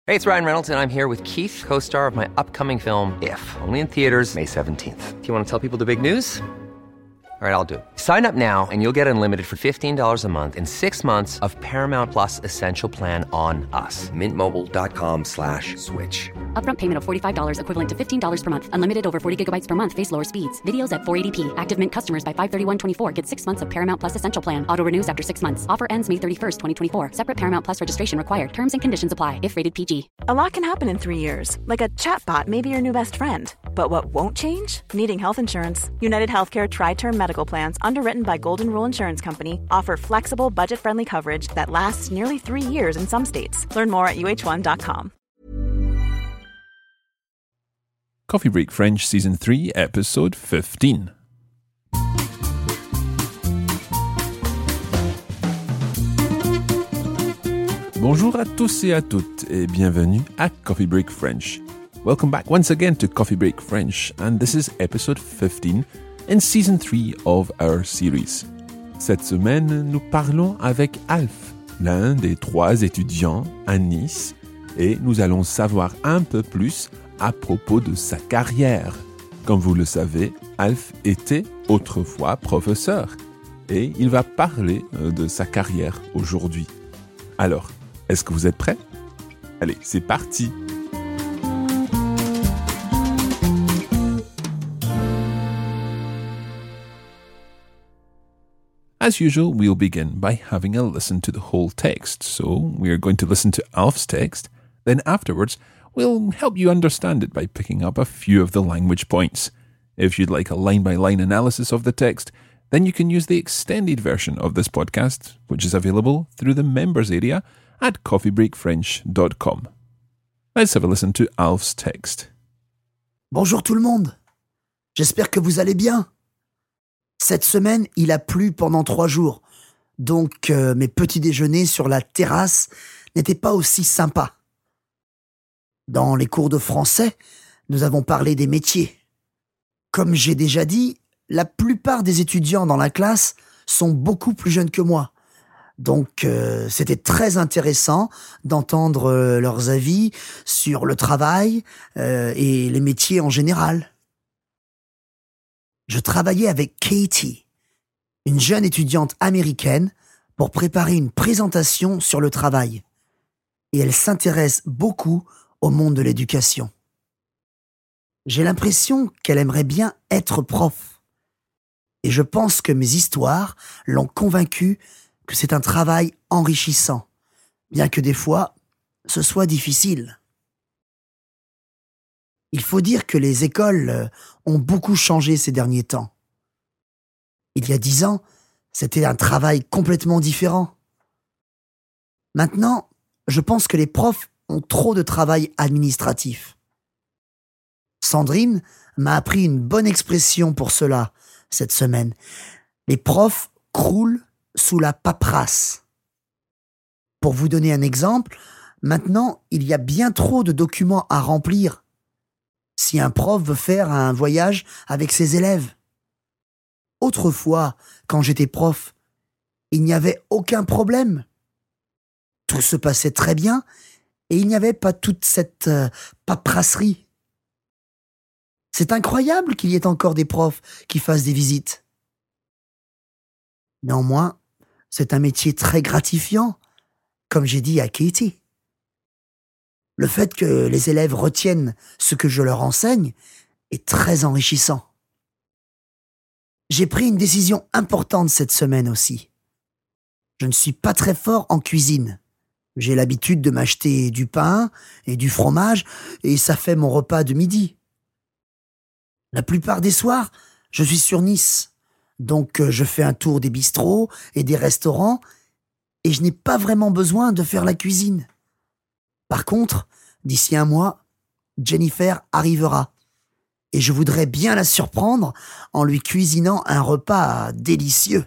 Hey, it's Ryan Reynolds, and I'm here with Keith, co-star of my upcoming film, If, only in theaters May 17th. Do you want to tell people the big news? All right, I'll do it. Sign up now and you'll get unlimited for $15 a month and 6 months of Paramount Plus Essential Plan on us. MintMobile.com/switch. Upfront payment of $45 equivalent to $15 per month. Unlimited over 40 gigabytes per month. Face lower speeds. Videos at 480p. Active Mint customers by 531.24 get 6 months of Paramount Plus Essential Plan. Auto renews after 6 months. Offer ends May 31st, 2024. Separate Paramount Plus registration required. Terms and conditions apply if rated PG. A lot can happen in 3 years. Like a chatbot may be your new best friend. But what won't change? Needing health insurance. United Healthcare Tri-Term Medical Plans, underwritten by Golden Rule Insurance Company, offer flexible, budget-friendly coverage that lasts nearly 3 years in some states. Learn more at uh1.com. Coffee Break French Season 3, Episode 15. Bonjour à tous et à toutes, et bienvenue à Coffee Break French. Welcome back once again to Coffee Break French, and this is episode 15 in season 3 of our series. Cette semaine, nous parlons avec Alf, l'un des 3 étudiants à Nice, et nous allons savoir un peu plus à propos de sa carrière. Comme vous le savez, Alf était autrefois professeur, et il va parler de sa carrière aujourd'hui. Alors, est-ce que vous êtes prêts? Allez, c'est parti! As usual, we'll begin by having a listen to the whole text. So we are going to listen to Alf's text. Then afterwards, we'll help you understand it by picking up a few of the language points. If you'd like a line-by-line analysis of the text, then you can use the extended version of this podcast, which is available through the members area at coffeebreakfrench.com. Let's have a listen to Alf's text. Bonjour tout le monde. J'espère que vous allez bien. Cette semaine, il a plu pendant 3 jours, donc mes petits déjeuners sur la terrasse n'étaient pas aussi sympas. Dans les cours de français, nous avons parlé des métiers. Comme j'ai déjà dit, la plupart des étudiants dans la classe sont beaucoup plus jeunes que moi. Donc c'était très intéressant d'entendre leurs avis sur le travail et les métiers en général. Je travaillais avec Katie, une jeune étudiante américaine, pour préparer une présentation sur le travail. Et elle s'intéresse beaucoup au monde de l'éducation. J'ai l'impression qu'elle aimerait bien être prof. Et je pense que mes histoires l'ont convaincue que c'est un travail enrichissant, bien que des fois, ce soit difficile. Il faut dire que les écoles ont beaucoup changé ces derniers temps. Il y a 10 ans, c'était un travail complètement différent. Maintenant, je pense que les profs ont trop de travail administratif. Sandrine m'a appris une bonne expression pour cela cette semaine. Les profs croulent sous la paperasse. Pour vous donner un exemple, maintenant, il y a bien trop de documents à remplir si un prof veut faire un voyage avec ses élèves. Autrefois, quand j'étais prof, il n'y avait aucun problème. Tout se passait très bien et il n'y avait pas toute cette paperasserie. C'est incroyable qu'il y ait encore des profs qui fassent des visites. Néanmoins, c'est un métier très gratifiant, comme j'ai dit à Katie. Le fait que les élèves retiennent ce que je leur enseigne est très enrichissant. J'ai pris une décision importante cette semaine aussi. Je ne suis pas très fort en cuisine. J'ai l'habitude de m'acheter du pain et du fromage et ça fait mon repas de midi. La plupart des soirs, je suis sur Nice. Donc je fais un tour des bistrots et des restaurants et je n'ai pas vraiment besoin de faire la cuisine. Par contre, d'ici 1 mois, Jennifer arrivera et je voudrais bien la surprendre en lui cuisinant un repas délicieux.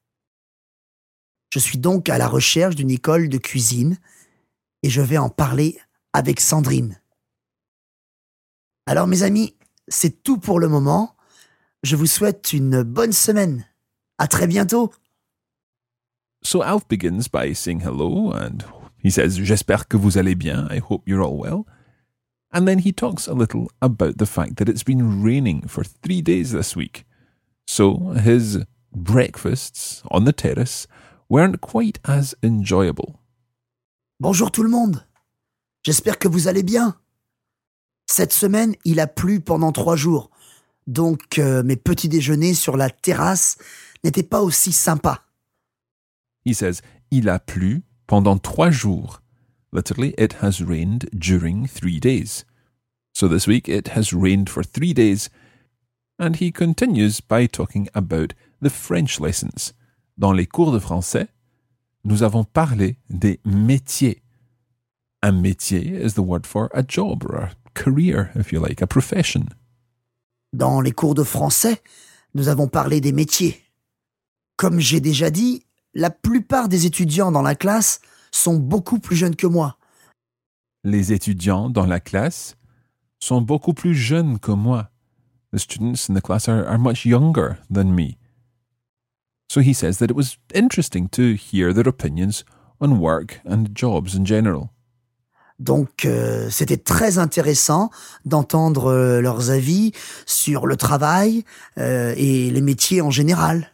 Je suis donc à la recherche d'une école de cuisine et je vais en parler avec Sandrine. Alors mes amis, c'est tout pour le moment. Je vous souhaite une bonne semaine. À très bientôt. So Alf begins by saying hello and He says, J'espère que vous allez bien. I hope you're all well. And then he talks a little about the fact that it's been raining for 3 days this week. So his breakfasts on the terrace weren't quite as enjoyable. Bonjour tout le monde. J'espère que vous allez bien. Cette semaine, il a plu pendant 3 jours. Donc mes petits déjeuners sur la terrasse n'étaient pas aussi sympas. He says, Il a plu pendant 3 jours. Literally, it has rained during 3 days. So this week, it has rained for 3 days. And he continues by talking about the French lessons. Dans les cours de français, nous avons parlé des métiers. Un métier is the word for a job or a career, if you like, a profession. Dans les cours de français, nous avons parlé des métiers. Comme j'ai déjà dit, la plupart des étudiants dans la classe sont beaucoup plus jeunes que moi. Les étudiants dans la classe sont beaucoup plus jeunes que moi. The students in the class are much younger than me. So he says that it was interesting to hear their opinions on work and jobs in general. Donc c'était très intéressant d'entendre leurs avis sur le travail et les métiers en général.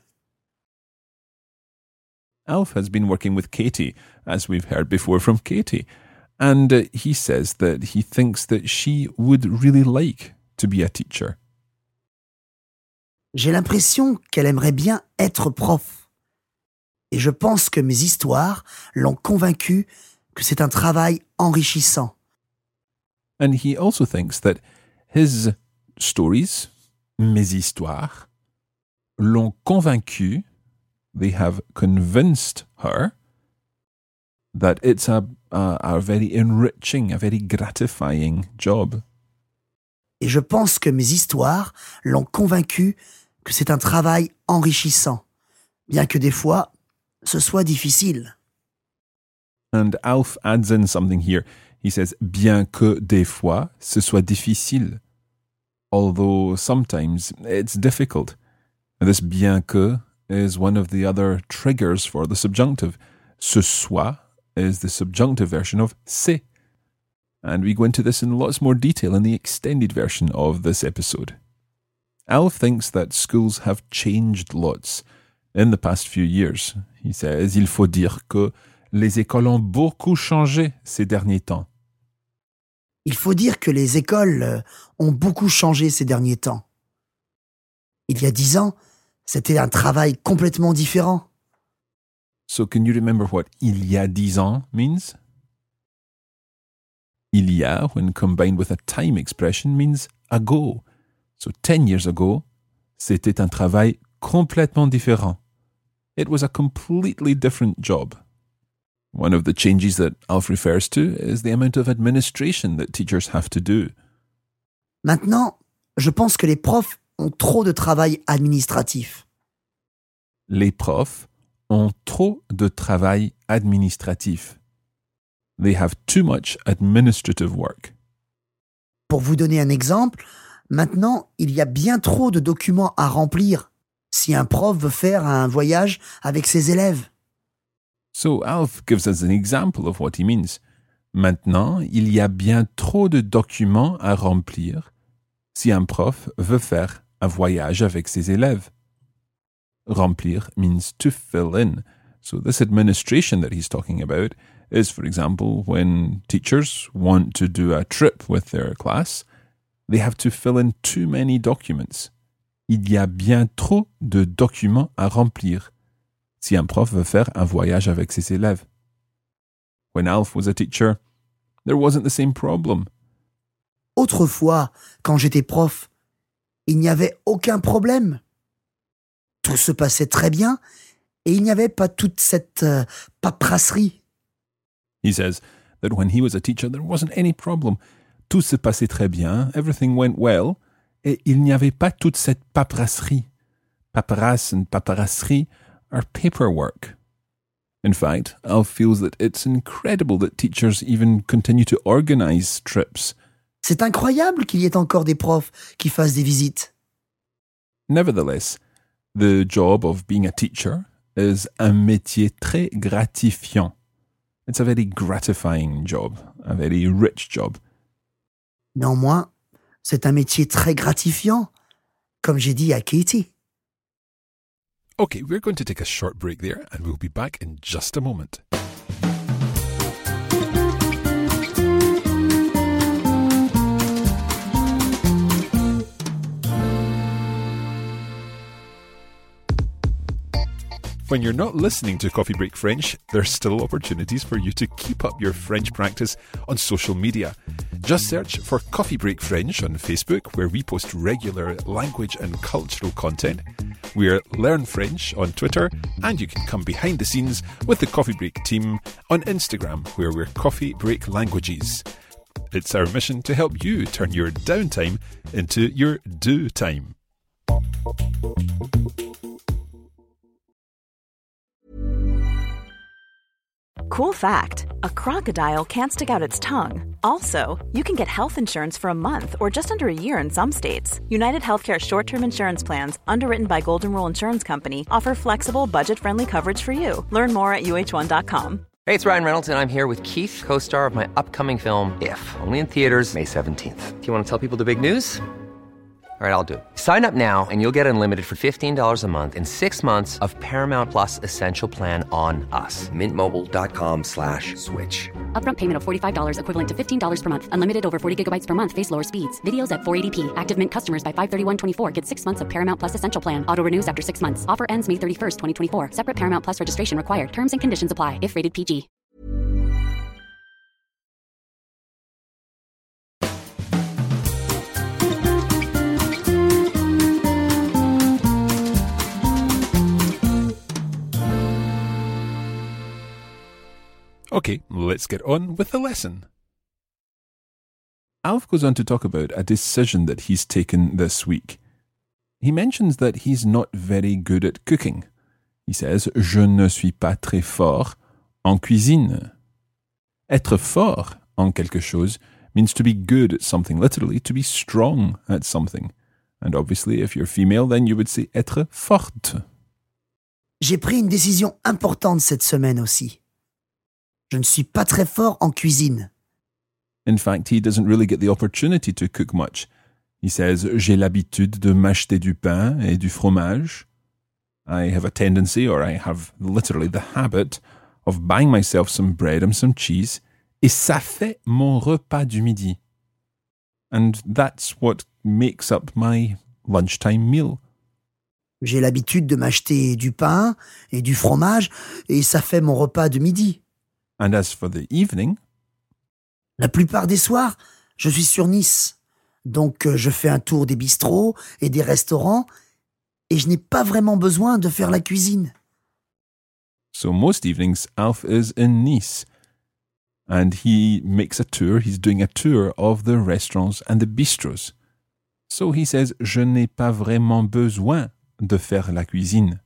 Alf has been working with Katie, as we've heard before from Katie, and he says that he thinks that she would really like to be a teacher. J'ai l'impression qu'elle aimerait bien être prof. Et je pense que mes histoires l'ont convaincue que c'est un travail enrichissant. And he also thinks that his stories, mes histoires, l'ont convaincue, they have convinced her that it's a very enriching, a very gratifying job. Et je pense que mes histoires l'ont convaincue que c'est un travail enrichissant, bien que des fois, ce soit difficile. And Alf adds in something here. He says, bien que des fois, ce soit difficile. Although sometimes it's difficult. And this bien que is one of the other triggers for the subjunctive. Ce soit is the subjunctive version of c'est. And we go into this in lots more detail in the extended version of this episode. Alf thinks that schools have changed lots in the past few years. He says, il faut dire que les écoles ont beaucoup changé ces derniers temps. Il faut dire que les écoles ont beaucoup changé ces derniers temps. Il y a 10 ans, c'était un travail complètement différent. So can you remember what il y a 10 ans means? Il y a, when combined with a time expression, means ago. So 10 years ago, c'était un travail complètement différent. It was a completely different job. One of the changes that Alf refers to is the amount of administration that teachers have to do. Maintenant, je pense que les profs ont trop de travail administratif. Les profs ont trop de travail administratif. They have too much administrative work. Pour vous donner un exemple, maintenant, il y a bien trop de documents à remplir si un prof veut faire un voyage avec ses élèves. So Alf gives us an example of what he means. Maintenant, il y a bien trop de documents à remplir si un prof veut faire un voyage avec ses élèves. Remplir means to fill in. So this administration that he's talking about is, for example, when teachers want to do a trip with their class, they have to fill in too many documents. Il y a bien trop de documents à remplir si un prof veut faire un voyage avec ses élèves. When Alf was a teacher, there wasn't the same problem. Autrefois, quand j'étais prof, il n'y avait aucun problème. Tout se passait très bien et il n'y avait pas toute cette paperasserie. He says that when he was a teacher, there wasn't any problem. Tout se passait très bien, everything went well, et il n'y avait pas toute cette paperasserie. Paperasse and paperasserie are paperwork. In fact, Alf feels that it's incredible that teachers even continue to organize trips. C'est incroyable qu'il y ait encore des profs qui fassent des visites. Nevertheless, the job of being a teacher is un métier très gratifiant. It's a very gratifying job, a very rich job. Néanmoins, c'est un métier très gratifiant, comme j'ai dit à Katie. Okay, we're going to take a short break there and we'll be back in just a moment. When you're not listening to Coffee Break French, there's still opportunities for you to keep up your French practice on social media. Just search for Coffee Break French on Facebook, where we post regular language and cultural content. We're Learn French on Twitter, and you can come behind the scenes with the Coffee Break team on Instagram, where we're Coffee Break Languages. It's our mission to help you turn your downtime into your do time. Cool fact, a crocodile can't stick out its tongue. Also, you can get health insurance for a month or just under a year in some states. United Healthcare short-term insurance plans, underwritten by Golden Rule Insurance Company, offer flexible, budget-friendly coverage for you. Learn more at uh1.com. Hey, it's Ryan Reynolds, and I'm here with Keith, co-star of my upcoming film, If, only in theaters May 17th. Do you want to tell people the big news? All right, I'll do it. Sign up now and you'll get unlimited for $15 a month and 6 months of Paramount Plus Essential Plan on us. MintMobile.com/switch. Upfront payment of $45 equivalent to $15 per month. Unlimited over 40 gigabytes per month. Face lower speeds. Videos at 480p. Active Mint customers by 531.24 get 6 months of Paramount Plus Essential Plan. Auto renews after 6 months. Offer ends May 31st, 2024. Separate Paramount Plus registration required. Terms and conditions apply if rated PG. Okay, let's get on with the lesson. Alf goes on to talk about a decision that he's taken this week. He mentions that he's not very good at cooking. He says, Je ne suis pas très fort en cuisine. Être fort en quelque chose means to be good at something, literally to be strong at something. And obviously, if you're female, then you would say être forte. J'ai pris une décision importante cette semaine aussi. Je ne suis pas très fort en cuisine. In fact, he doesn't really get the opportunity to cook much. He says, J'ai l'habitude de m'acheter du pain et du fromage. I have a tendency, or I have literally the habit, of buying myself some bread and some cheese, et ça fait mon repas du midi. And that's what makes up my lunchtime meal. J'ai l'habitude de m'acheter du pain et du fromage, et ça fait mon repas de midi. And as for the evening, la plupart des soirs, je suis sur Nice. Donc je fais un tour des bistrots et des restaurants et je n'ai pas vraiment besoin de faire la cuisine. So most evenings, Alf is in Nice. And he makes a tour, he's doing a tour of the restaurants and the bistros. So he says, Je n'ai pas vraiment besoin de faire la cuisine.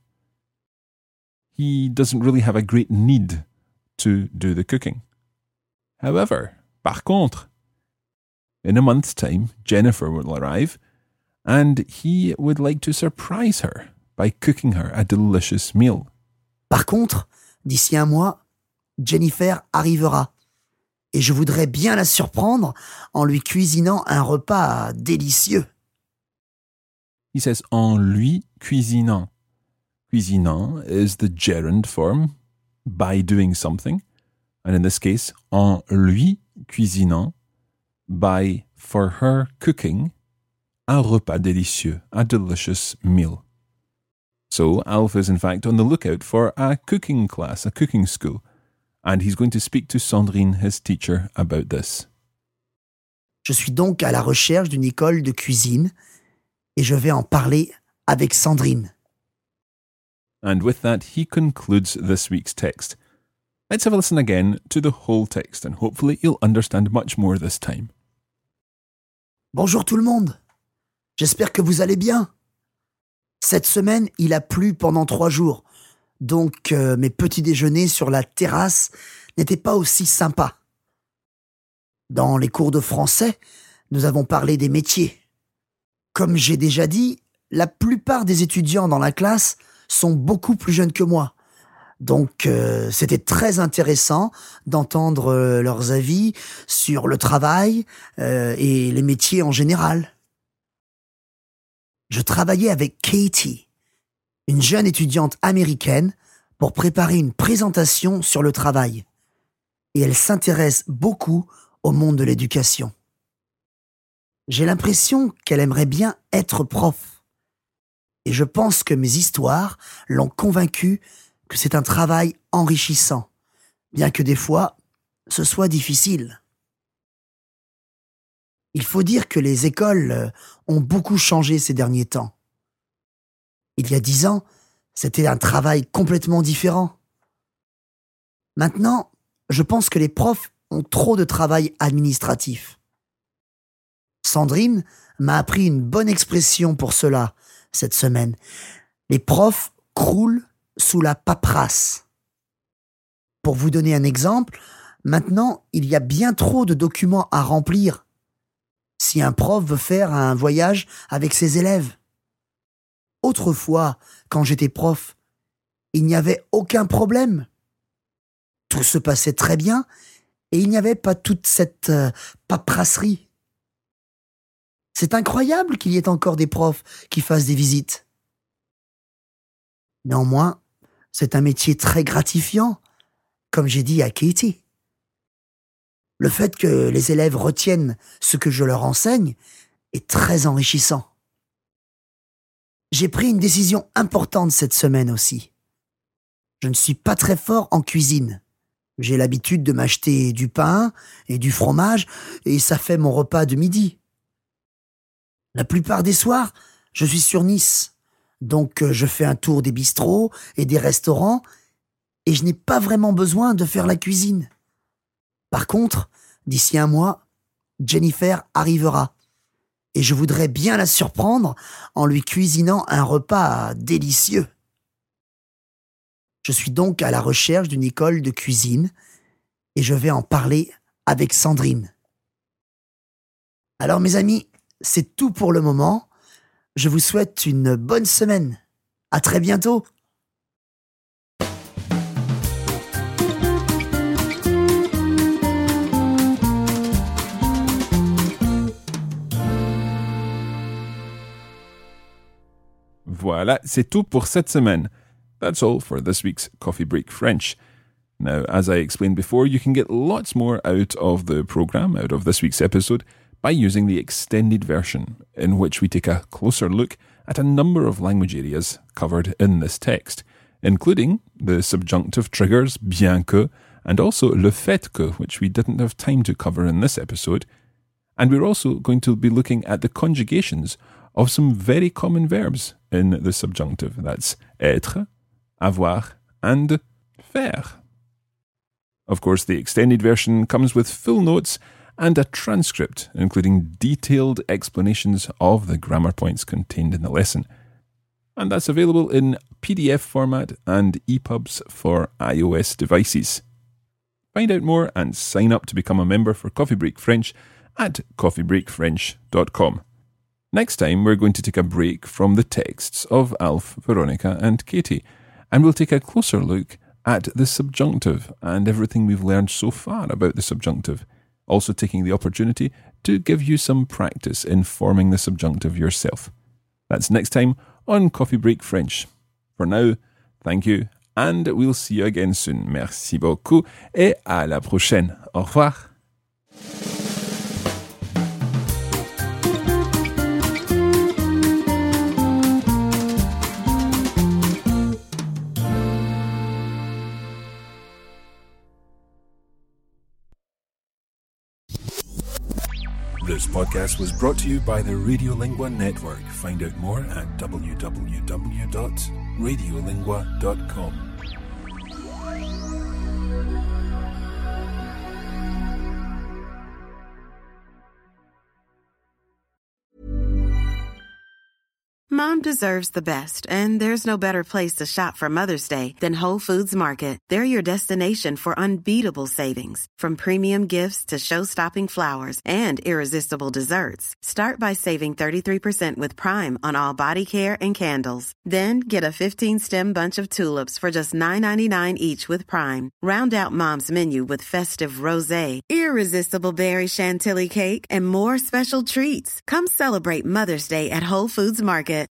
He doesn't really have a great need to do the cooking. However, par contre, in a month's time, Jennifer will arrive and he would like to surprise her by cooking her a delicious meal. Par contre, d'ici un mois, Jennifer arrivera et je voudrais bien la surprendre en lui cuisinant un repas délicieux. He says, en lui cuisinant. Cuisinant is the gerund form, by doing something, and in this case, en lui cuisinant, by, for her cooking, un repas délicieux, a delicious meal. So Alf is in fact on the lookout for a cooking class, a cooking school, and he's going to speak to Sandrine, his teacher, about this. Je suis donc à la recherche d'une école de cuisine et je vais en parler avec Sandrine. And with that, he concludes this week's text. Let's have a listen again to the whole text, and hopefully you'll understand much more this time. Bonjour tout le monde. J'espère que vous allez bien. Cette semaine, il a plu pendant 3 jours. Donc, mes petits déjeuners sur la terrasse n'étaient pas aussi sympas. Dans les cours de français, nous avons parlé des métiers. Comme j'ai déjà dit, la plupart des étudiants dans la classe sont beaucoup plus jeunes que moi. Donc, c'était très intéressant d'entendre leurs avis sur le travail et les métiers en général. Je travaillais avec Katie, une jeune étudiante américaine, pour préparer une présentation sur le travail. Et elle s'intéresse beaucoup au monde de l'éducation. J'ai l'impression qu'elle aimerait bien être prof. Et je pense que mes histoires l'ont convaincue que c'est un travail enrichissant, bien que des fois, ce soit difficile. Il faut dire que les écoles ont beaucoup changé ces derniers temps. Il y a 10 ans, c'était un travail complètement différent. Maintenant, je pense que les profs ont trop de travail administratif. Sandrine m'a appris une bonne expression pour cela cette semaine. Les profs croulent sous la paperasse. Pour vous donner un exemple, maintenant, il y a bien trop de documents à remplir si un prof veut faire un voyage avec ses élèves. Autrefois, quand j'étais prof, il n'y avait aucun problème. Tout se passait très bien et il n'y avait pas toute cette paperasserie. C'est incroyable qu'il y ait encore des profs qui fassent des visites. Néanmoins, c'est un métier très gratifiant, comme j'ai dit à Katie. Le fait que les élèves retiennent ce que je leur enseigne est très enrichissant. J'ai pris une décision importante cette semaine aussi. Je ne suis pas très fort en cuisine. J'ai l'habitude de m'acheter du pain et du fromage et ça fait mon repas de midi. La plupart des soirs, je suis sur Nice. Donc je fais un tour des bistrots et des restaurants et je n'ai pas vraiment besoin de faire la cuisine. Par contre, d'ici 1 mois, Jennifer arrivera. Et je voudrais bien la surprendre en lui cuisinant un repas délicieux. Je suis donc à la recherche d'une école de cuisine et je vais en parler avec Sandrine. Alors mes amis, c'est tout pour le moment. Je vous souhaite une bonne semaine. À très bientôt. Voilà, c'est tout pour cette semaine. That's all for this week's Coffee Break French. Now, as I explained before, you can get lots more out of the programme, out of this week's episode, by using the extended version, in which we take a closer look at a number of language areas covered in this text, including the subjunctive triggers bien que, and also le fait que, which we didn't have time to cover in this episode. And we're also going to be looking at the conjugations of some very common verbs in the subjunctive. That's être, avoir, and faire. Of course, the extended version comes with full notes and a transcript, including detailed explanations of the grammar points contained in the lesson. And that's available in PDF format and EPUBs for iOS devices. Find out more and sign up to become a member for Coffee Break French at coffeebreakfrench.com. Next time, we're going to take a break from the texts of Alf, Veronica, and Katie, and we'll take a closer look at the subjunctive and everything we've learned so far about the subjunctive, also taking the opportunity to give you some practice in forming the subjunctive yourself. That's next time on Coffee Break French. For now, thank you, and we'll see you again soon. Merci beaucoup, et à la prochaine. Au revoir. This podcast was brought to you by the Radiolingua Network. Find out more at www.radiolingua.com. Mom deserves the best, and there's no better place to shop for Mother's Day than Whole Foods Market. They're your destination for unbeatable savings, from premium gifts to show-stopping flowers and irresistible desserts. Start by saving 33% with Prime on all body care and candles. Then get a 15-stem bunch of tulips for just $9.99 each with Prime. Round out Mom's menu with festive rosé, irresistible berry chantilly cake, and more special treats. Come celebrate Mother's Day at Whole Foods Market.